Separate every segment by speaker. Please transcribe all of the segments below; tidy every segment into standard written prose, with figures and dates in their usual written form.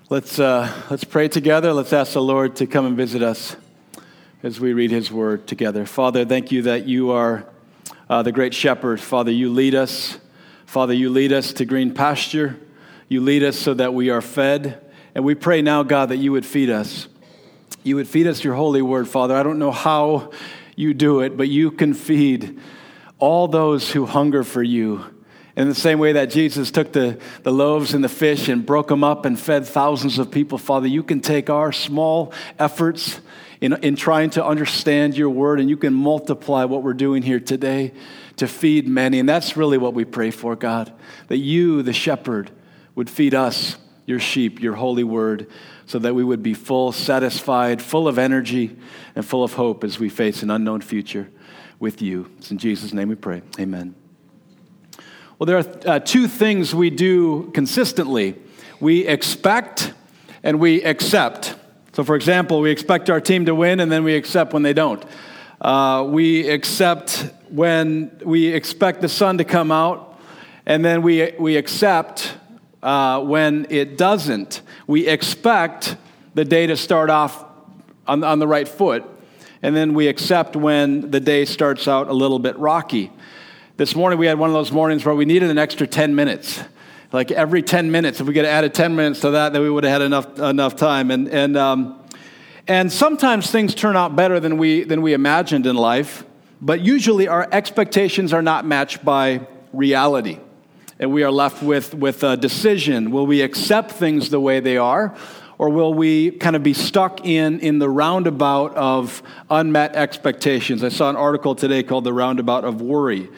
Speaker 1: Let's pray together. Let's ask the Lord to come and visit us as we read His Word together. Father, thank you that you are the great shepherd. Father, you lead us. Father, you lead us to green pasture. You lead us so that we are fed. And we pray now, God, that you would feed us. You would feed us your holy word, Father. I don't know how you do it, but you can feed all those who hunger for you. In the same way that Jesus took the loaves and the fish and broke them up and fed thousands of people, Father, you can take our small efforts in trying to understand your word, and you can multiply what we're doing here today to feed many. And that's really what we pray for, God, that you, the shepherd, would feed us, your sheep, your holy word, so that we would be full, satisfied, full of energy, and full of hope as we face an unknown future with you. It's in Jesus' name we pray. Amen. Well, there are two things we do consistently. We expect and we accept. So, for example, we expect our team to win, and then we accept when they don't. We accept when we expect the sun to come out, and then we accept when it doesn't. We expect the day to start off on the right foot, and then we accept when the day starts out a little bit rocky. This morning we had one of those mornings where we needed an extra 10 minutes. Like every 10 minutes, if we could have added 10 minutes to that, then we would have had enough time. And sometimes things turn out better than we imagined in life, but usually our expectations are not matched by reality. And we are left with a decision. Will we accept things the way they are, or will we kind of be stuck in the roundabout of unmet expectations? I saw an article today called The Roundabout of Worry.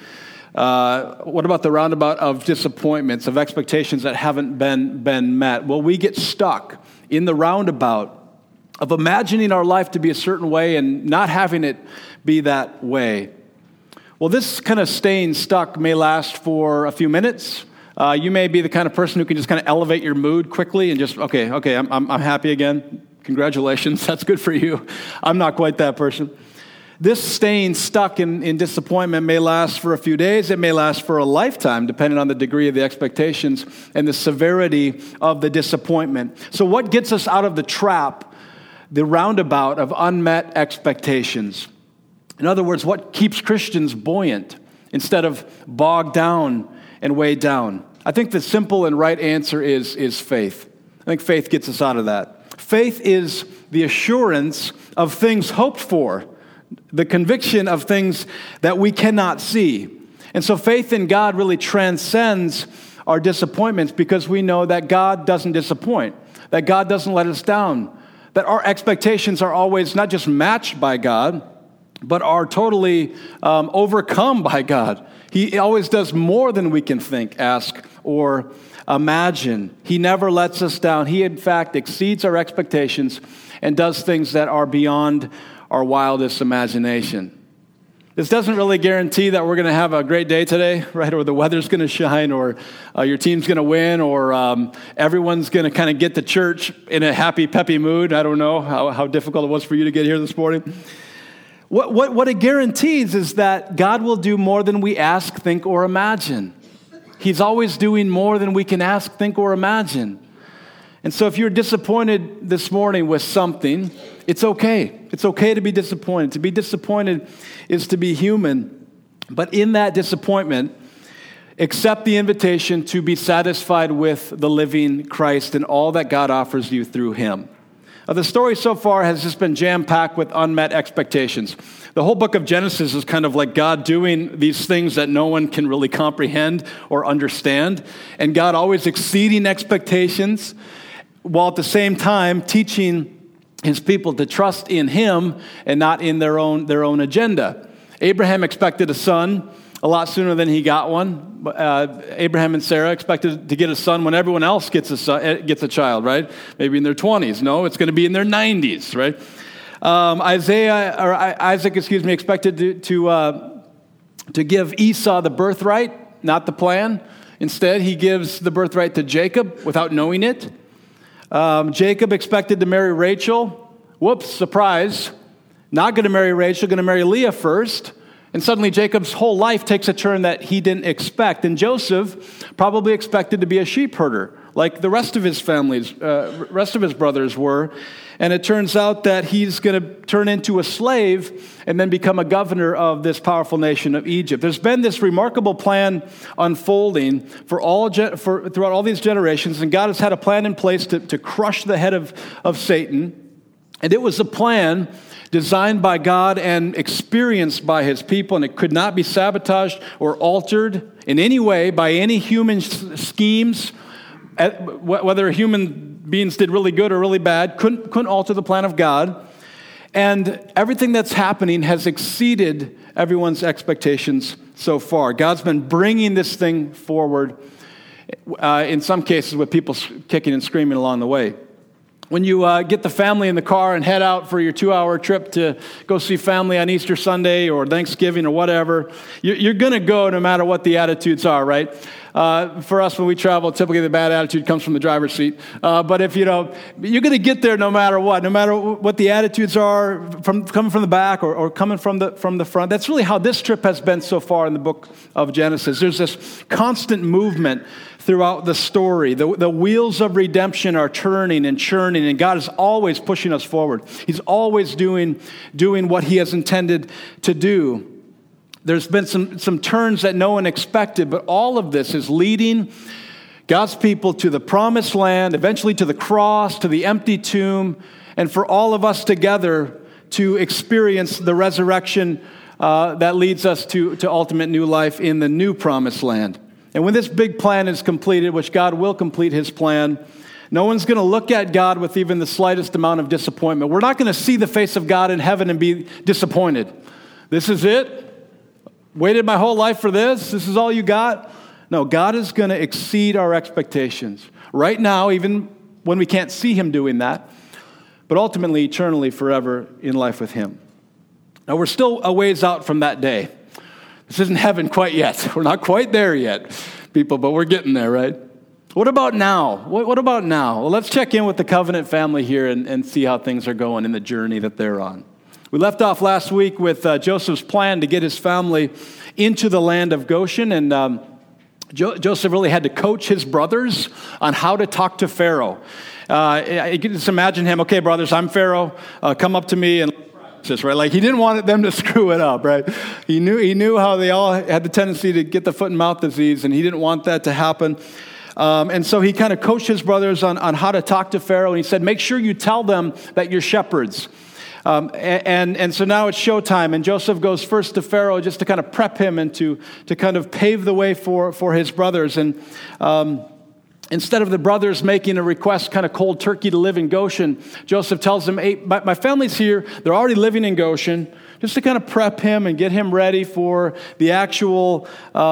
Speaker 1: What about the roundabout of disappointments, of expectations that haven't been met? Will we get stuck in the roundabout of imagining our life to be a certain way and not having it be that way? Well, this kind of staying stuck may last for a few minutes. You may be the kind of person who can just kind of elevate your mood quickly and just, okay, I'm happy again. Congratulations, that's good for you. I'm not quite that person. This staying stuck in disappointment may last for a few days. It may last for a lifetime, depending on the degree of the expectations and the severity of the disappointment. So what gets us out of the trap, the roundabout of unmet expectations? In other words, what keeps Christians buoyant instead of bogged down and weighed down? I think the simple and right answer is faith. I think faith gets us out of that. Faith is the assurance of things hoped for, the conviction of things that we cannot see. And so faith in God really transcends our disappointments because we know that God doesn't disappoint, that God doesn't let us down, that our expectations are always not just matched by God, but are totally overcome by God. He always does more than we can think, ask, or imagine. He never lets us down. He, in fact, exceeds our expectations and does things that are beyond our wildest imagination. This doesn't really guarantee that we're going to have a great day today, right? Or the weather's going to shine, or your team's going to win, or everyone's going to kind of get to church in a happy, peppy mood. I don't know how difficult it was for you to get here this morning. What it guarantees is that God will do more than we ask, think, or imagine. He's always doing more than we can ask, think, or imagine. And so if you're disappointed this morning with something, it's okay. It's okay to be disappointed. To be disappointed is to be human. But in that disappointment, accept the invitation to be satisfied with the living Christ and all that God offers you through Him. The story so far has just been jam-packed with unmet expectations. The whole book of Genesis is kind of like God doing these things that no one can really comprehend or understand, and God always exceeding expectations, while at the same time teaching His people to trust in Him and not in their own agenda. Abraham expected a son a lot sooner than he got one. Abraham and Sarah expected to get a son when everyone else gets a child, right? Maybe in their 20s. No, it's going to be in their 90s, right? Isaac expected to give Esau the birthright, not the plan. Instead, he gives the birthright to Jacob without knowing it. Jacob expected to marry Rachel. Whoops, surprise. Not going to marry Rachel, going to marry Leah first. And suddenly Jacob's whole life takes a turn that he didn't expect. And Joseph probably expected to be a sheep herder like the rest of his rest of his brothers were. And it turns out that he's going to turn into a slave and then become a governor of this powerful nation of Egypt. There's been this remarkable plan unfolding throughout all these generations, and God has had a plan in place to crush the head of Satan. And it was a plan designed by God and experienced by his people, and it could not be sabotaged or altered in any way by any human schemes, whether human beings did really good or really bad, couldn't alter the plan of God. And everything that's happening has exceeded everyone's expectations so far. God's been bringing this thing forward, in some cases with people kicking and screaming along the way. When you get the family in the car and head out for your 2-hour trip to go see family on Easter Sunday or Thanksgiving or whatever, you're going to go no matter what the attitudes are, right? For us, when we travel, typically the bad attitude comes from the driver's seat. But if you're going to get there no matter what the attitudes are, coming from the back or coming from the front. That's really how this trip has been so far in the book of Genesis. There's this constant movement throughout the story. The wheels of redemption are turning and churning, and God is always pushing us forward. He's always doing what he has intended to do. There's been some turns that no one expected, but all of this is leading God's people to the promised land, eventually to the cross, to the empty tomb, and for all of us together to experience the resurrection that leads us to ultimate new life in the new promised land. And when this big plan is completed, which God will complete his plan, no one's going to look at God with even the slightest amount of disappointment. We're not going to see the face of God in heaven and be disappointed. This is it? Waited my whole life for this? This is all you got? No, God is going to exceed our expectations. Right now, even when we can't see him doing that, but ultimately, eternally, forever in life with him. Now, we're still a ways out from that day. This isn't heaven quite yet. We're not quite there yet, people, but we're getting there, right? What about now? What about now? Well, let's check in with the Covenant family here and see how things are going in the journey that they're on. We left off last week with Joseph's plan to get his family into the land of Goshen, and Joseph really had to coach his brothers on how to talk to Pharaoh. You can just imagine him, okay, brothers, I'm Pharaoh, come up to me and this, right? Like he didn't want them to screw it up, right? He knew how they all had the tendency to get the foot and mouth disease, and he didn't want that to happen. And so he kind of coached his brothers on how to talk to Pharaoh, and he said, make sure you tell them that you're shepherds. And so now it's showtime, and Joseph goes first to Pharaoh just to kind of prep him and to kind of pave the way for his brothers. And instead of the brothers making a request kind of cold turkey to live in Goshen, Joseph tells them, hey, my family's here. They're already living in Goshen, just to kind of prep him and get him ready for the actual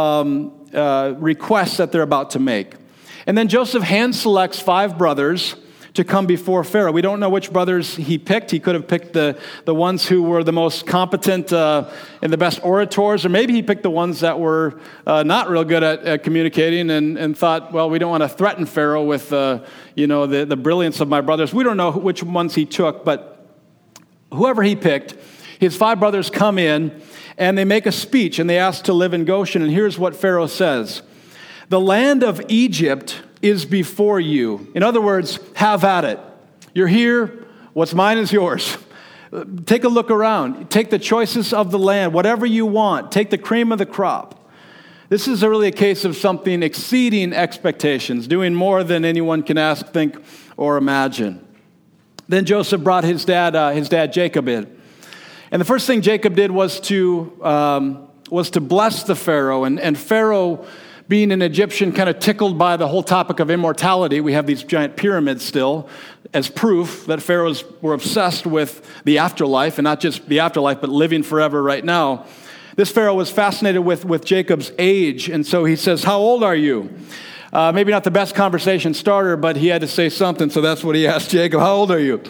Speaker 1: request that they're about to make. And then Joseph hand selects 5 brothers to come before Pharaoh. We don't know which brothers he picked. He could have picked the ones who were the most competent and the best orators, or maybe he picked the ones that were not real good at communicating and thought, well, we don't want to threaten Pharaoh with the brilliance of my brothers. We don't know which ones he took, but whoever he picked, his 5 brothers come in and they make a speech and they ask to live in Goshen. And here's what Pharaoh says: the land of Egypt is before you. In other words, have at it. You're here. What's mine is yours. Take a look around. Take the choices of the land, whatever you want. Take the cream of the crop. This is really a case of something exceeding expectations, doing more than anyone can ask, think, or imagine. Then Joseph brought his dad Jacob in. And the first thing Jacob did was to bless the Pharaoh. And Pharaoh, being an Egyptian, kind of tickled by the whole topic of immortality. We have these giant pyramids still as proof that pharaohs were obsessed with the afterlife, and not just the afterlife, but living forever right now. This Pharaoh was fascinated with Jacob's age, and so he says, how old are you? Maybe not the best conversation starter, but he had to say something, so that's what he asked Jacob. How old are you?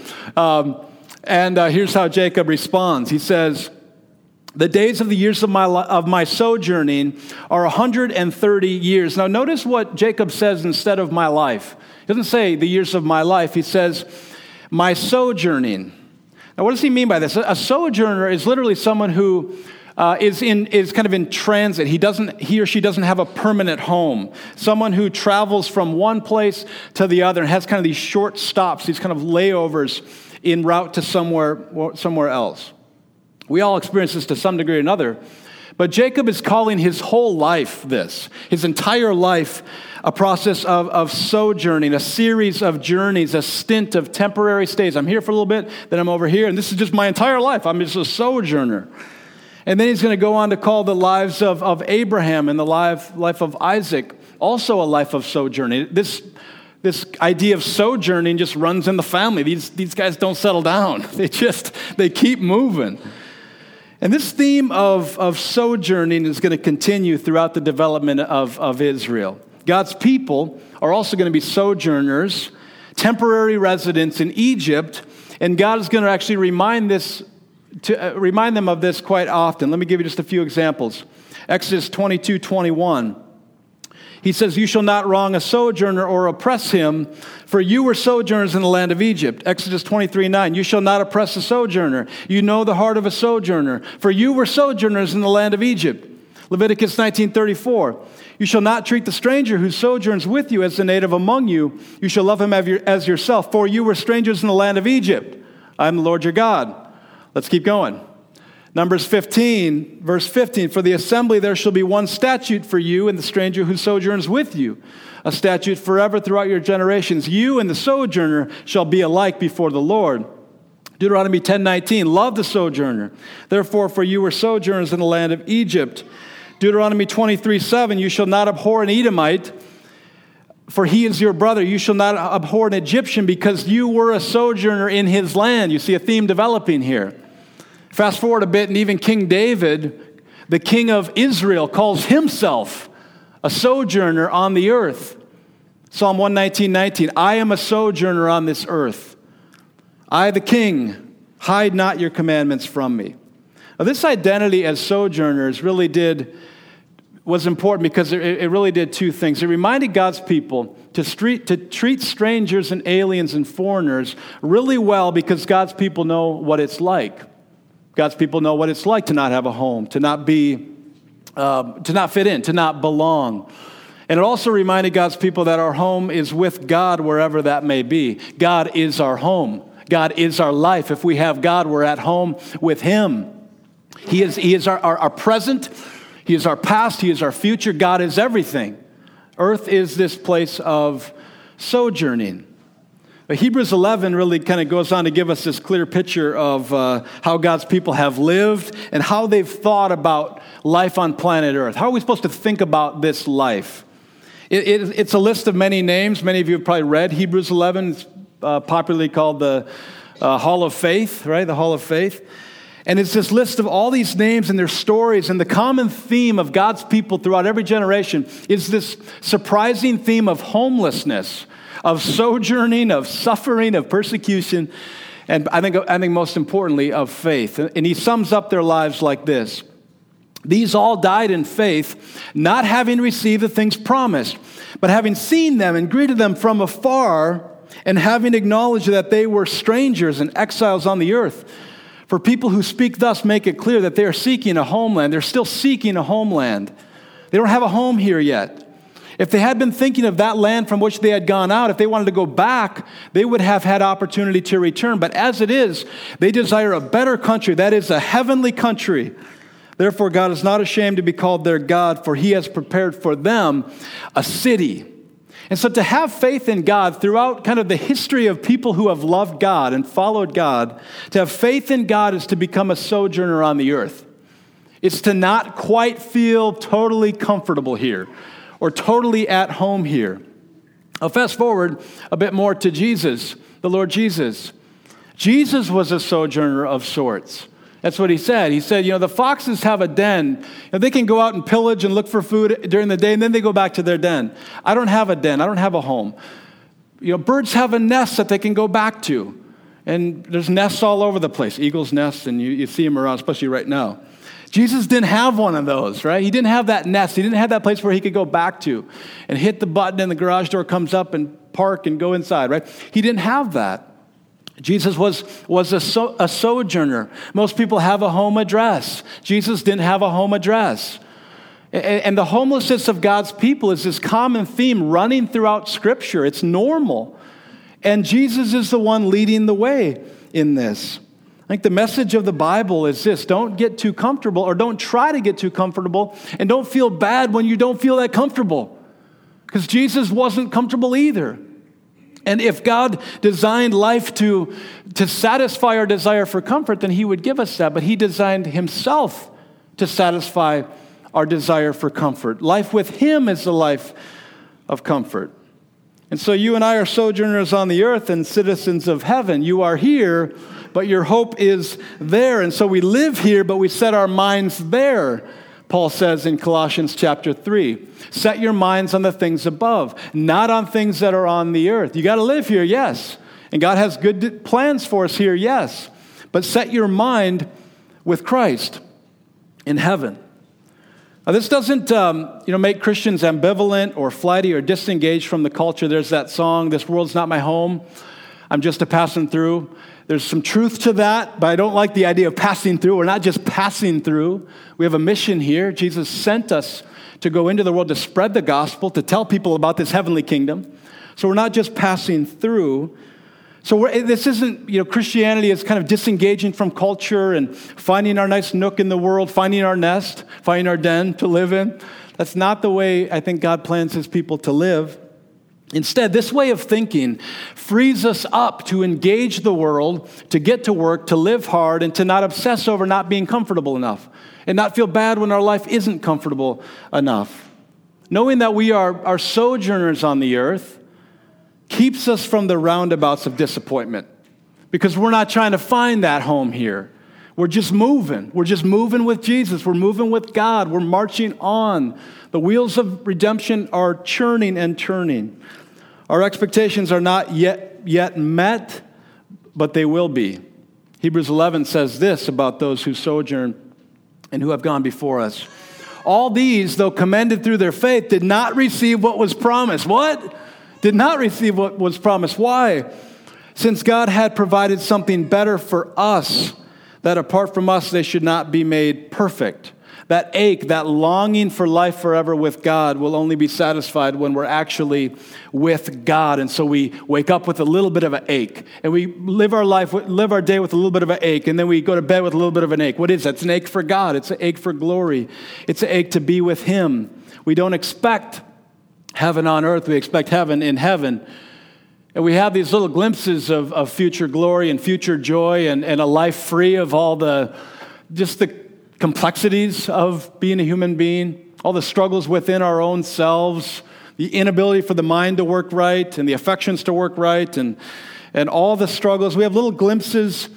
Speaker 1: And here's how Jacob responds. He says, the days of the years of my sojourning are 130 years. Now notice what Jacob says instead of my life. He doesn't say the years of my life. He says my sojourning. Now what does he mean by this? A sojourner is literally someone who is kind of in transit. He or she doesn't have a permanent home. Someone who travels from one place to the other and has kind of these short stops, these kind of layovers en route to somewhere else. We all experience this to some degree or another. But Jacob is calling his whole life his entire life, a process of sojourning, a series of journeys, a stint of temporary stays. I'm here for a little bit, then I'm over here, and this is just my entire life. I'm just a sojourner. And then he's going to go on to call the lives of Abraham and the life of Isaac also a life of sojourning. This idea of sojourning just runs in the family. These guys don't settle down. They keep moving. And this theme of sojourning is going to continue throughout the development of Israel. God's people are also going to be sojourners, temporary residents in Egypt, and God is going to actually remind them of this quite often. Let me give you just a few examples. Exodus 22:21. He says, "You shall not wrong a sojourner or oppress him, for you were sojourners in the land of Egypt." Exodus 23:9, "You shall not oppress a sojourner. You know the heart of a sojourner, for you were sojourners in the land of Egypt." Leviticus 19:34, "You shall not treat the stranger who sojourns with you as the native among you. You shall love him as yourself, for you were strangers in the land of Egypt. I am the Lord your God." Let's keep going. Numbers 15, verse 15, "For the assembly there shall be one statute for you and the stranger who sojourns with you, a statute forever throughout your generations. You and the sojourner shall be alike before the Lord." Deuteronomy 10:19, "Love the sojourner. Therefore, for you were sojourners in the land of Egypt." Deuteronomy 23:7, "You shall not abhor an Edomite, for he is your brother. You shall not abhor an Egyptian, because you were a sojourner in his land." You see a theme developing here. Fast forward a bit, and even King David, the king of Israel, calls himself a sojourner on the earth. Psalm 119:19, "I am a sojourner on this earth. I, the king, hide not your commandments from me." Now, this identity as sojourners was important because it really did two things. It reminded God's people to treat strangers and aliens and foreigners really well, because God's people know what it's like. God's people know what it's like to not have a home, to not fit in, to not belong. And it also reminded God's people that our home is with God wherever that may be. God is our home. God is our life. If we have God, we're at home with Him. He is our present. He is our past. He is our future. God is everything. Earth is this place of sojourning. But Hebrews 11 really kind of goes on to give us this clear picture of how God's people have lived and how they've thought about life on planet Earth. How are we supposed to think about this life? It's a list of many names. Many of you have probably read Hebrews 11. It's popularly called the Hall of Faith, right? The Hall of Faith. And it's this list of all these names and their stories. And the common theme of God's people throughout every generation is this surprising theme of homelessness, of sojourning, of suffering, of persecution, and I think most importantly, of faith. And he sums up their lives like this: "These all died in faith, not having received the things promised, but having seen them and greeted them from afar, and having acknowledged that they were strangers and exiles on the earth. For people who speak thus make it clear that they are seeking a homeland." They're still seeking a homeland. They don't have a home here yet. If they had been thinking of that land from which they had gone out, if they wanted to go back, they would have had opportunity to return. But as it is, they desire a better country, that is, a heavenly country. "Therefore, God is not ashamed to be called their God, for He has prepared for them a city." And so to have faith in God throughout kind of the history of people who have loved God and followed God, to have faith in God is to become a sojourner on the earth. It's to not quite feel totally comfortable here or totally at home here. I'll fast forward a bit more to Jesus, the Lord Jesus. Jesus was a sojourner of sorts. That's what he said. He said, the foxes have a den. They can go out and pillage and look for food during the day, and then they go back to their den. I don't have a den. I don't have a home. Birds have a nest that they can go back to. And there's nests all over the place, eagles' nests, and you see them around, especially right now. Jesus didn't have one of those, right? He didn't have that nest. He didn't have that place where he could go back to and hit the button and the garage door comes up and park and go inside, right? He didn't have that. Jesus was a sojourner. Most people have a home address. Jesus didn't have a home address. And the homelessness of God's people is this common theme running throughout Scripture. It's normal. And Jesus is the one leading the way in this. I think the message of the Bible is this: don't get too comfortable, or don't try to get too comfortable, and don't feel bad when you don't feel that comfortable. Because Jesus wasn't comfortable either. And if God designed life to satisfy our desire for comfort, then he would give us that. But he designed himself to satisfy our desire for comfort. Life with him is the life of comfort. And so you and I are sojourners on the earth and citizens of heaven. You are here, but your hope is there. And so we live here, but we set our minds there. Paul says in Colossians chapter 3, set your minds on the things above, not on things that are on the earth. You got to live here, yes. And God has good plans for us here, yes. But set your mind with Christ in heaven. Now, this doesn't make Christians ambivalent or flighty or disengaged from the culture. There's that song, "This world's not my home, I'm just a passing through." There's some truth to that, but I don't like the idea of passing through. We're not just passing through. We have a mission here. Jesus sent us to go into the world to spread the gospel, to tell people about this heavenly kingdom. So we're not just passing through. So this isn't, Christianity is kind of disengaging from culture and finding our nice nook in the world, finding our nest, finding our den to live in. That's not the way I think God plans his people to live. Instead, this way of thinking frees us up to engage the world, to get to work, to live hard, and to not obsess over not being comfortable enough, and not feel bad when our life isn't comfortable enough. Knowing that we are sojourners on the earth keeps us from the roundabouts of disappointment, because we're not trying to find that home here. We're just moving. We're just moving with Jesus. We're moving with God. We're marching on. The wheels of redemption are churning and turning. Our expectations are not yet met, but they will be. Hebrews 11 says this about those who sojourn and who have gone before us. All these, though commended through their faith, did not receive what was promised. What? Did not receive what was promised. Why? Since God had provided something better for us, that apart from us they should not be made perfect. That ache, that longing for life forever with God will only be satisfied when we're actually with God. And so we wake up with a little bit of an ache, and we live our day with a little bit of an ache, and then we go to bed with a little bit of an ache. What is that? It's an ache for God. It's an ache for glory. It's an ache to be with him. We don't expect heaven on earth. We expect heaven in heaven. And we have these little glimpses of future glory and future joy and a life free of all the complexities of being a human being, all the struggles within our own selves, the inability for the mind to work right and the affections to work right, and all the struggles. We have little glimpses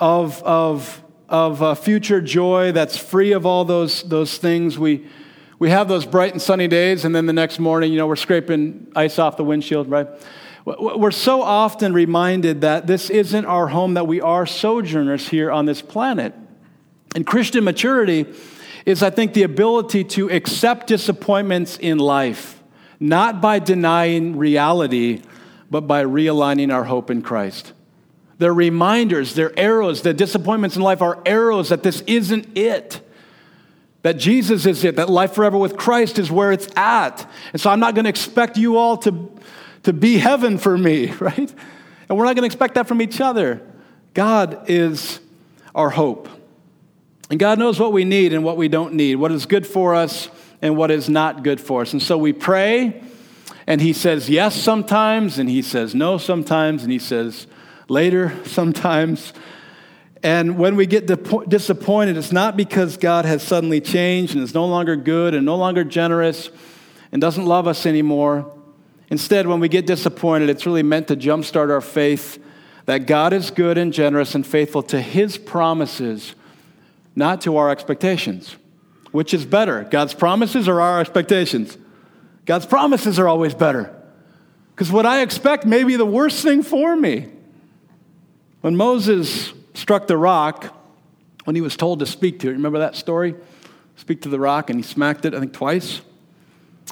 Speaker 1: of future joy that's free of all those things. We have those bright and sunny days, and then the next morning, we're scraping ice off the windshield, right? We're so often reminded that this isn't our home, that we are sojourners here on this planet. And Christian maturity is, I think, the ability to accept disappointments in life, not by denying reality, but by realigning our hope in Christ. They're reminders, they're arrows. The disappointments in life are arrows that this isn't it, that Jesus is it, that life forever with Christ is where it's at. And so I'm not going to expect you all to be heaven for me, right? And we're not going to expect that from each other. God is our hope. And God knows what we need and what we don't need, what is good for us and what is not good for us. And so we pray, and he says yes sometimes, and he says no sometimes, and he says later sometimes. And when we get disappointed, it's not because God has suddenly changed and is no longer good and no longer generous and doesn't love us anymore. Instead, when we get disappointed, it's really meant to jumpstart our faith that God is good and generous and faithful to his promises, not to our expectations. Which is better, God's promises or our expectations? God's promises are always better, because what I expect may be the worst thing for me. When Moses struck the rock, when he was told to speak to it, remember that story? Speak to the rock, and he smacked it, I think, twice.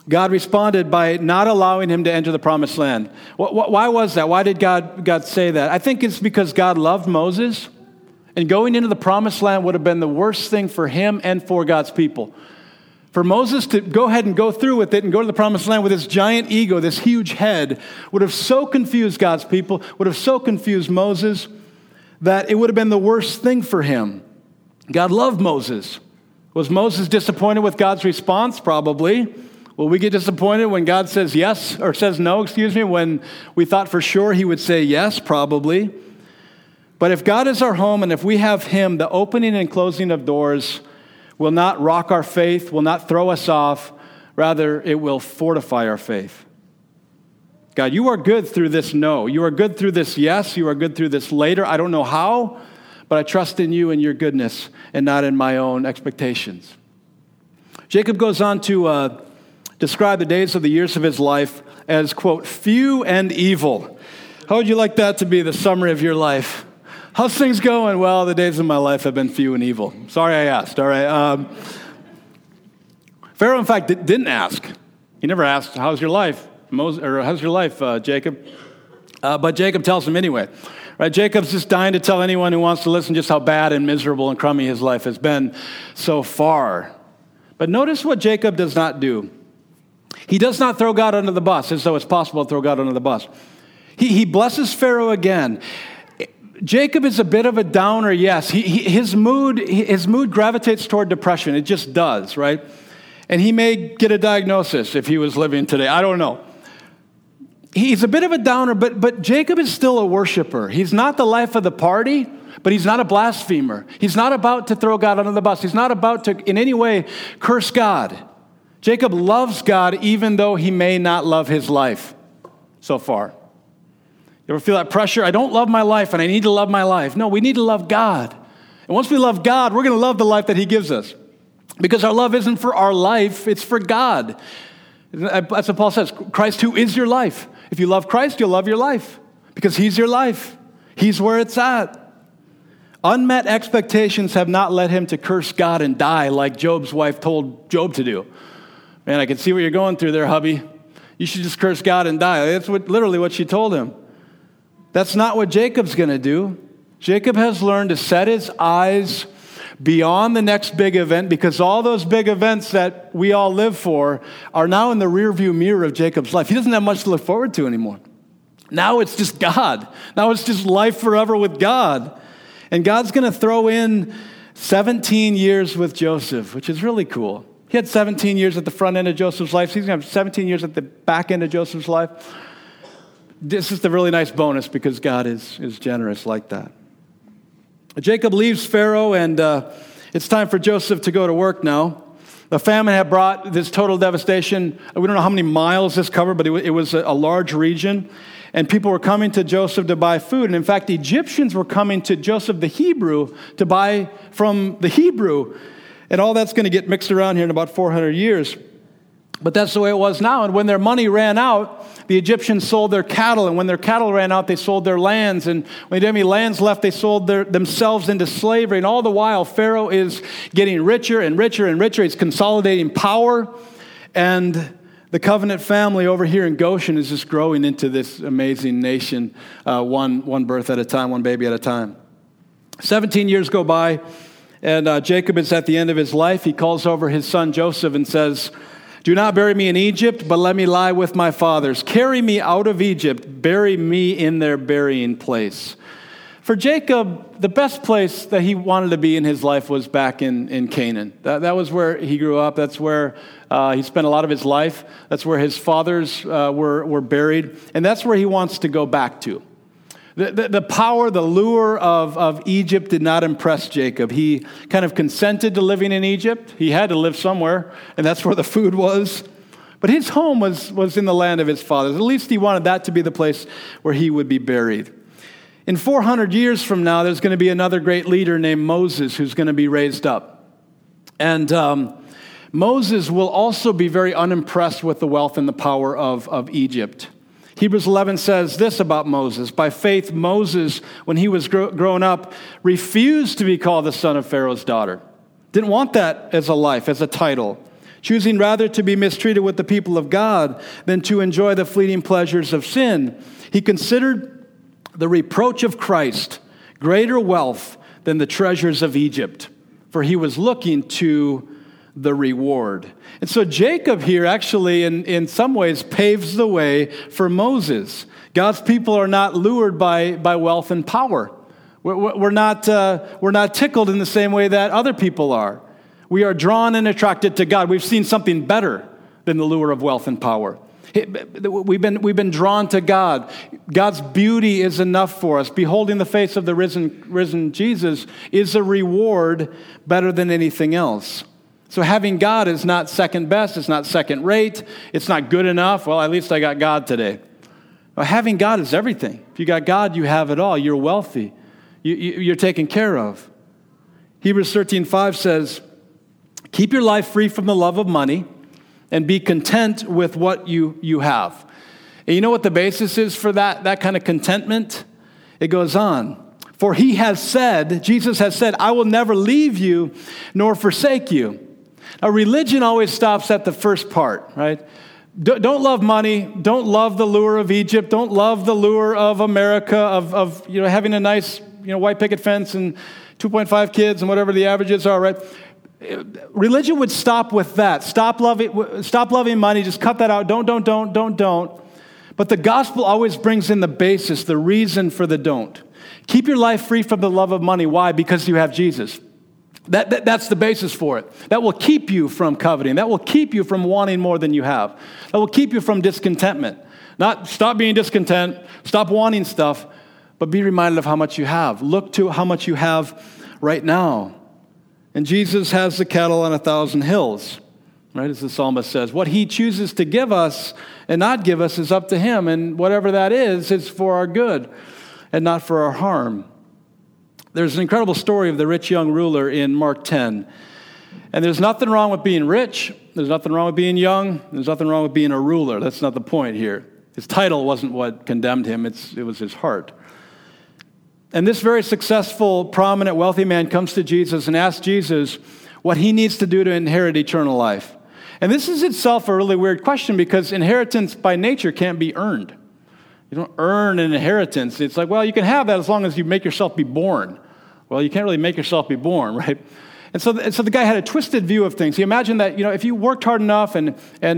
Speaker 1: God responded by not allowing him to enter the promised land. Why was that? Why did God say that? I think it's because God loved Moses, and going into the promised land would have been the worst thing for him and for God's people. For Moses to go ahead and go through with it and go to the promised land with this giant ego, this huge head, would have so confused God's people, would have so confused Moses, that it would have been the worst thing for him. God loved Moses. Was Moses disappointed with God's response? Probably. Will we get disappointed when God says yes, or says no, when we thought for sure he would say yes? Probably. But if God is our home and if we have him, the opening and closing of doors will not rock our faith, will not throw us off. Rather, it will fortify our faith. God, you are good through this no. You are good through this yes. You are good through this later. I don't know how, but I trust in you and your goodness and not in my own expectations. Jacob goes on to describe the days of the years of his life as, quote, few and evil. How would you like that to be the summary of your life? How's things going? Well, the days of my life have been few and evil. Sorry I asked, all right? Pharaoh, in fact, didn't ask. He never asked, how's your life, how's your life, Jacob? But Jacob tells him anyway. Right? Jacob's just dying to tell anyone who wants to listen just how bad and miserable and crummy his life has been so far. But notice what Jacob does not do. He does not throw God under the bus, as though it's possible to throw God under the bus. He blesses Pharaoh again. Jacob is a bit of a downer, yes. His mood gravitates toward depression. It just does, right? And he may get a diagnosis if he was living today. I don't know. He's a bit of a downer, but Jacob is still a worshiper. He's not the life of the party, but he's not a blasphemer. He's not about to throw God under the bus. He's not about to in any way curse God. Jacob loves God even though he may not love his life so far. You ever feel that pressure? I don't love my life and I need to love my life. No, we need to love God. And once we love God, we're going to love the life that he gives us. Because our love isn't for our life, it's for God. That's what Paul says, Christ who is your life. If you love Christ, you'll love your life. Because he's your life. He's where it's at. Unmet expectations have not led him to curse God and die like Job's wife told Job to do. Man, I can see what you're going through there, hubby. You should just curse God and die. That's literally what she told him. That's not what Jacob's going to do. Jacob has learned to set his eyes beyond the next big event because all those big events that we all live for are now in the rearview mirror of Jacob's life. He doesn't have much to look forward to anymore. Now it's just God. Now it's just life forever with God. And God's going to throw in 17 years with Joseph, which is really cool. He had 17 years at the front end of Joseph's life. So he's going to have 17 years at the back end of Joseph's life. This is the really nice bonus because God is generous like that. Jacob leaves Pharaoh, and it's time for Joseph to go to work now. The famine had brought this total devastation. We don't know how many miles this covered, but it was a large region. And people were coming to Joseph to buy food. And in fact, the Egyptians were coming to Joseph the Hebrew to buy from the Hebrew. And all that's going to get mixed around here in about 400 years. But that's the way it was now. And when their money ran out, the Egyptians sold their cattle. And when their cattle ran out, they sold their lands. And when they didn't have any lands left, they sold themselves into slavery. And all the while, Pharaoh is getting richer and richer and richer. He's consolidating power. And the covenant family over here in Goshen is just growing into this amazing nation, one birth at a time, one baby at a time. 17 years go by, and Jacob is at the end of his life. He calls over his son Joseph and says, "Do not bury me in Egypt, but let me lie with my fathers. Carry me out of Egypt, bury me in their burying place." For Jacob, the best place that he wanted to be in his life was back in Canaan. That was where he grew up. That's where he spent a lot of his life. That's where his fathers were buried. And that's where he wants to go back to. The power, the lure of Egypt did not impress Jacob. He kind of consented to living in Egypt. He had to live somewhere, and that's where the food was. But his home was in the land of his fathers. At least he wanted that to be the place where he would be buried. In 400 years from now, there's going to be another great leader named Moses who's going to be raised up. And Moses will also be very unimpressed with the wealth and the power of Egypt. Hebrews 11 says this about Moses. By faith, Moses, when he was grown up, refused to be called the son of Pharaoh's daughter. Didn't want that as a life, as a title. choosing rather to be mistreated with the people of God than to enjoy the fleeting pleasures of sin. He considered the reproach of Christ greater wealth than the treasures of Egypt, for he was looking to the reward. And so Jacob here actually in some ways paves the way for Moses. God's people are not lured by wealth and power. We're not tickled in the same way that other people are. We are drawn and attracted to God. We've seen something better than the lure of wealth and power. We've been drawn to God. God's beauty is enough for us. Beholding the face of the risen Jesus is a reward better than anything else. So having God is not second best. It's not second rate. It's not good enough. Well, at least I got God today. Well, having God is everything. If you got God, you have it all. You're wealthy. You're taken care of. Hebrews 13:5 says, keep your life free from the love of money and be content with what you have. And you know what the basis is for that kind of contentment? It goes on. For he has said, Jesus has said, I will never leave you nor forsake you. Now, religion always stops at the first part, right? Don't love money. Don't love the lure of Egypt. Don't love the lure of America, of having a nice white picket fence and 2.5 kids and whatever the averages are, right? Religion would stop with that. Stop loving money. Just cut that out. Don't. But the gospel always brings in the basis, the reason for the don't. Keep your life free from the love of money. Why? Because you have Jesus. That's the basis for it. That will keep you from coveting. That will keep you from wanting more than you have. That will keep you from discontentment. Not stop being discontent, stop wanting stuff, but be reminded of how much you have. Look to how much you have right now. And Jesus has the cattle on 1,000 hills, right? As the psalmist says, what he chooses to give us and not give us is up to him. And whatever that is for our good and not for our harm. There's an incredible story of the rich young ruler in Mark 10. And there's nothing wrong with being rich. There's nothing wrong with being young. There's nothing wrong with being a ruler. That's not the point here. His title wasn't what condemned him. It was his heart. And this very successful, prominent, wealthy man comes to Jesus and asks Jesus what he needs to do to inherit eternal life. And this is itself a really weird question because inheritance by nature can't be earned. You don't earn an inheritance. It's like, well, you can have that as long as you make yourself be born. Well, you can't really make yourself be born, right? And so the guy had a twisted view of things. He imagined that, if you worked hard enough and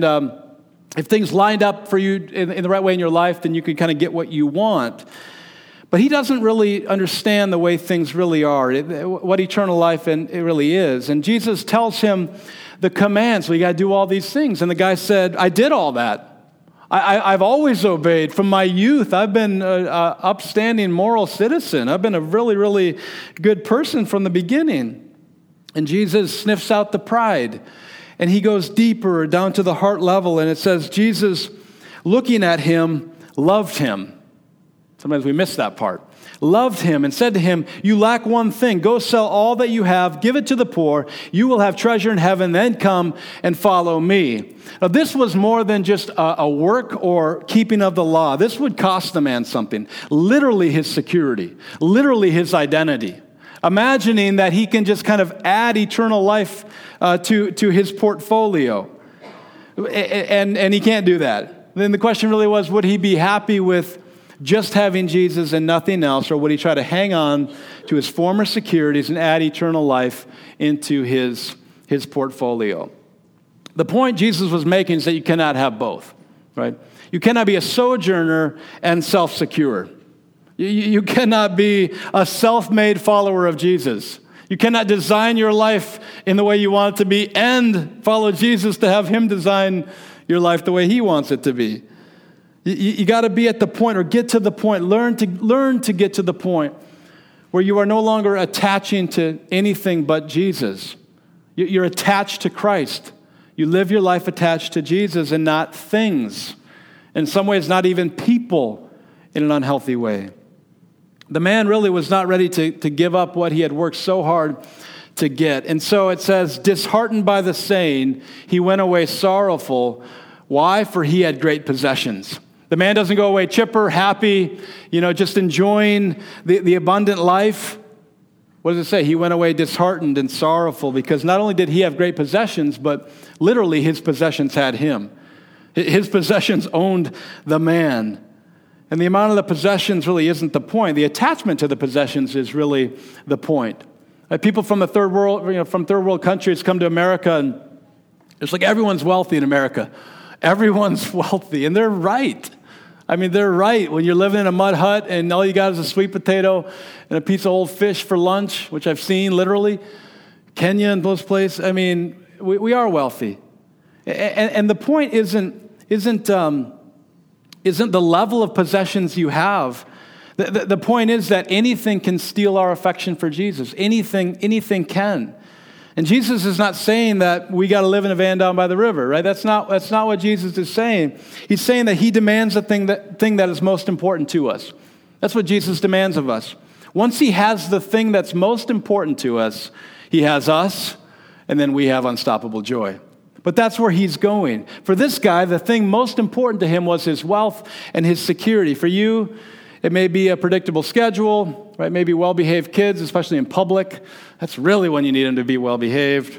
Speaker 1: if things lined up for you in the right way in your life, then you could kind of get what you want. But he doesn't really understand the way things really are, what eternal life it really is. And Jesus tells him the commands. So you got to do all these things. And the guy said, I did all that. I've always obeyed. From my youth, I've been an upstanding moral citizen. I've been a really, really good person from the beginning. And Jesus sniffs out the pride. And he goes deeper down to the heart level. And it says, Jesus, looking at him, loved him. Sometimes we miss that part. Loved him and said to him, you lack one thing. Go sell all that you have, give it to the poor. You will have treasure in heaven. Then come and follow me. Now, this was more than just a work or keeping of the law. This would cost the man something. Literally his security. Literally his identity. Imagining that he can just kind of add eternal life to his portfolio. And he can't do that. Then the question really was, would he be happy with just having Jesus and nothing else, or would he try to hang on to his former securities and add eternal life into his portfolio? The point Jesus was making is that you cannot have both, right? You cannot be a sojourner and self-secure. You cannot be a self-made follower of Jesus. You cannot design your life in the way you want it to be and follow Jesus to have him design your life the way he wants it to be. You got to be at the point or get to the point, learn to get to the point where you are no longer attaching to anything but Jesus. You're attached to Christ. You live your life attached to Jesus and not things. In some ways, not even people in an unhealthy way. The man really was not ready to give up what he had worked so hard to get. And so it says, disheartened by the saying, he went away sorrowful. Why? For he had great possessions. The man doesn't go away chipper, happy, just enjoying the abundant life. What does it say? He went away disheartened and sorrowful because not only did he have great possessions, but literally his possessions had him. His possessions owned the man. And the amount of the possessions really isn't the point. The attachment to the possessions is really the point. People from the third world, from third world countries come to America, and it's like everyone's wealthy in America. Everyone's wealthy, and they're right. I mean, they're right. When you're living in a mud hut and all you got is a sweet potato and a piece of old fish for lunch, which I've seen literally, Kenya and those places. I mean, we are wealthy, and the point isn't the level of possessions you have. The point is that anything can steal our affection for Jesus. Anything can. And Jesus is not saying that we got to live in a van down by the river, right? That's not what Jesus is saying. He's saying that he demands the thing that is most important to us. That's what Jesus demands of us. Once he has the thing that's most important to us, he has us, and then we have unstoppable joy. But that's where he's going. For this guy, the thing most important to him was his wealth and his security. For you, it may be a predictable schedule, right? Maybe well-behaved kids, especially in public. That's really when you need them to be well-behaved.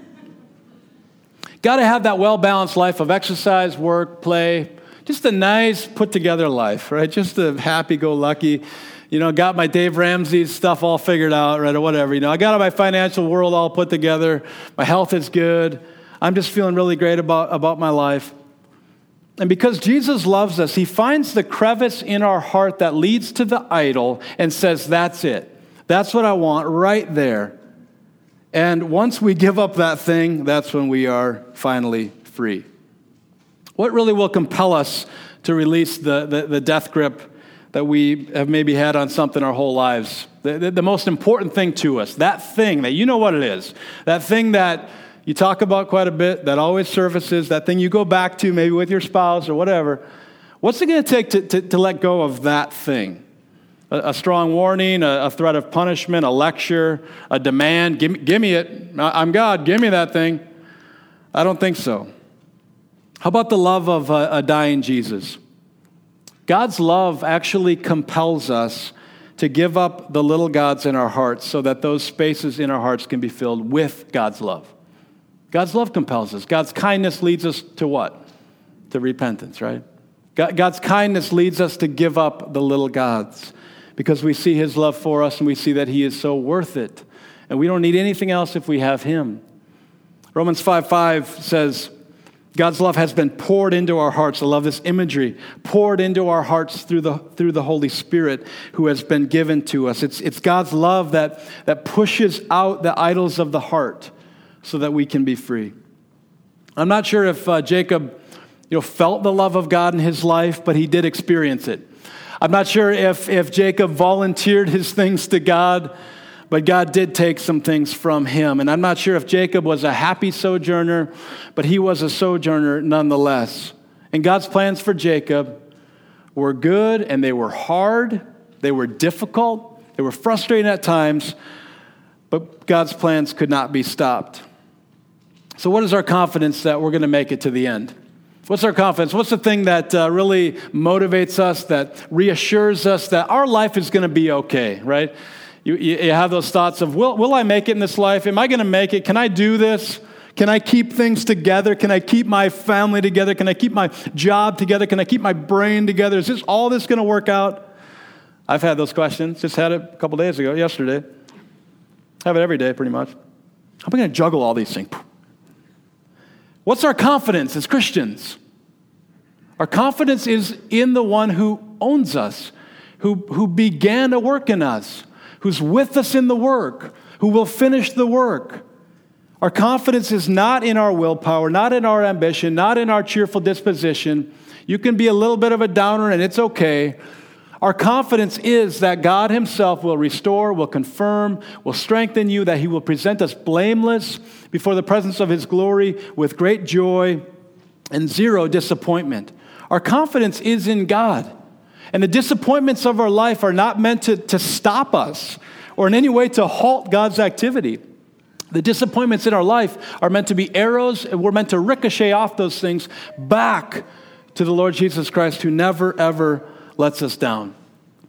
Speaker 1: Got to have that well-balanced life of exercise, work, play. Just a nice, put-together life, right? Just a happy-go-lucky. Got my Dave Ramsey stuff all figured out, right, or whatever. I got my financial world all put together. My health is good. I'm just feeling really great about my life. And because Jesus loves us, he finds the crevice in our heart that leads to the idol and says, that's it. That's what I want right there. And once we give up that thing, that's when we are finally free. What really will compel us to release the death grip that we have maybe had on something our whole lives? The most important thing to us, that thing that you know what it is, that thing that you talk about quite a bit, that always surfaces, that thing you go back to maybe with your spouse or whatever. What's it going to take to let go of that thing? A strong warning, a threat of punishment, a lecture, a demand. Give me it. I'm God. Give me that thing. I don't think so. How about the love of a dying Jesus? God's love actually compels us to give up the little gods in our hearts so that those spaces in our hearts can be filled with God's love. God's love compels us. God's kindness leads us to what? To repentance, right? God's kindness leads us to give up the little gods because we see his love for us and we see that he is so worth it. And we don't need anything else if we have him. Romans 5:5 says, God's love has been poured into our hearts. I love this imagery. Poured into our hearts through the Holy Spirit who has been given to us. It's God's love that pushes out the idols of the heart so that we can be free. I'm not sure if Jacob felt the love of God in his life, but he did experience it. I'm not sure if Jacob volunteered his things to God, but God did take some things from him. And I'm not sure if Jacob was a happy sojourner, but he was a sojourner nonetheless. And God's plans for Jacob were good, and they were hard, they were difficult, they were frustrating at times, but God's plans could not be stopped. So what is our confidence that we're going to make it to the end? What's our confidence? What's the thing that really motivates us, that reassures us that our life is going to be okay, right? You have those thoughts of, will I make it in this life? Am I going to make it? Can I do this? Can I keep things together? Can I keep my family together? Can I keep my job together? Can I keep my brain together? Is all this going to work out? I've had those questions. Just had it a couple days ago, yesterday. Have it every day, pretty much. How am I going to juggle all these things? What's our confidence as Christians? Our confidence is in the one who owns us, who began a work in us, who's with us in the work, who will finish the work. Our confidence is not in our willpower, not in our ambition, not in our cheerful disposition. You can be a little bit of a downer and it's okay. Our confidence is that God himself will restore, will confirm, will strengthen you, that he will present us blameless before the presence of his glory with great joy and zero disappointment. Our confidence is in God. And the disappointments of our life are not meant to stop us or in any way to halt God's activity. The disappointments in our life are meant to be arrows, and we're meant to ricochet off those things back to the Lord Jesus Christ, who never, ever lets us down.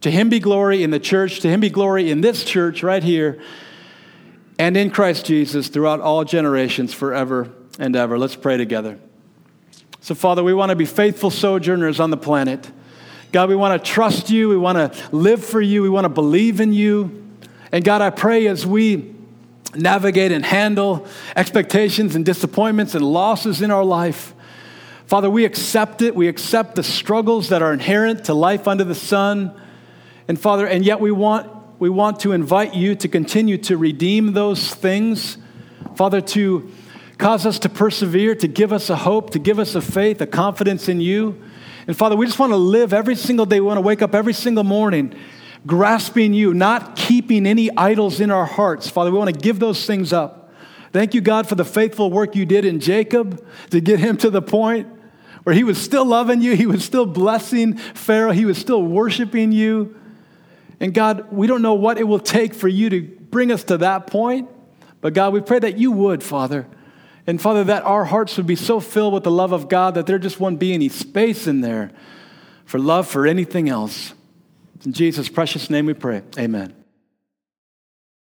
Speaker 1: To him be glory in the church. To him be glory in this church right here and in Christ Jesus throughout all generations forever and ever. Let's pray together. So, Father, we want to be faithful sojourners on the planet. God, we want to trust you. We want to live for you. We want to believe in you. And God, I pray as we navigate and handle expectations and disappointments and losses in our life, Father, we accept it. We accept the struggles that are inherent to life under the sun. And Father, and yet we want to invite you to continue to redeem those things. Father, to cause us to persevere, to give us a hope, to give us a faith, a confidence in you. And Father, we just want to live every single day. We want to wake up every single morning grasping you, not keeping any idols in our hearts. Father, we want to give those things up. Thank you, God, for the faithful work you did in Jacob to get him to the point where he was still loving you. He was still blessing Pharaoh. He was still worshiping you. And God, we don't know what it will take for you to bring us to that point. But God, we pray that you would, Father. And Father, that our hearts would be so filled with the love of God that there just wouldn't be any space in there for love for anything else. In Jesus' precious name we pray. Amen.